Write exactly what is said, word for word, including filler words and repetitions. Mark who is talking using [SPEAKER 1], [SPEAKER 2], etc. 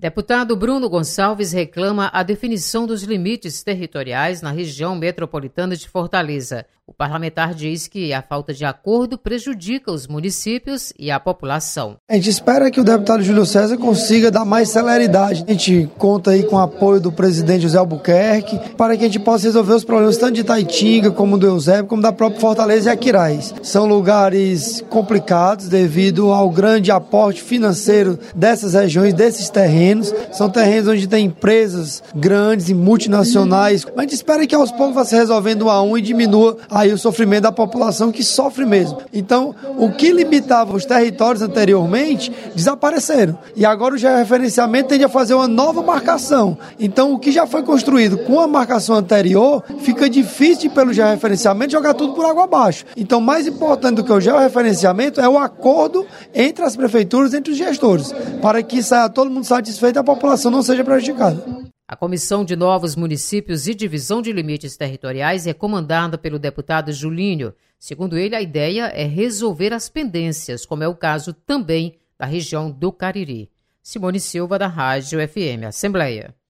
[SPEAKER 1] Deputado Bruno Gonçalves reclama a definição dos limites territoriais na região metropolitana de Fortaleza. O parlamentar diz que a falta de acordo prejudica os municípios e a população.
[SPEAKER 2] A gente espera que o deputado Júlio César consiga dar mais celeridade. A gente conta aí com o apoio do presidente José Albuquerque para que a gente possa resolver os problemas tanto de Itaitinga, como do Eusébio, como da própria Fortaleza e Aquiraz. São lugares complicados devido ao grande aporte financeiro dessas regiões, desses terrenos. São terrenos onde tem empresas grandes e multinacionais. Mas a gente espera que aos poucos vá se resolvendo um a um e diminua aí o sofrimento da população que sofre mesmo. Então, o que limitava os territórios anteriormente, desapareceram. E agora o georreferenciamento tende a fazer uma nova marcação. Então, o que já foi construído com a marcação anterior, fica difícil pelo georreferenciamento jogar tudo por água abaixo. Então, mais importante do que o georreferenciamento é o acordo entre as prefeituras, entre os gestores, para que saia todo mundo satisfeito e a população não seja prejudicada.
[SPEAKER 1] A Comissão de Novos Municípios e Divisão de Limites Territoriais é comandada pelo deputado Julinho. Segundo ele, a ideia é resolver as pendências, como é o caso também da região do Cariri. Simone Silva, da Rádio F M Assembleia.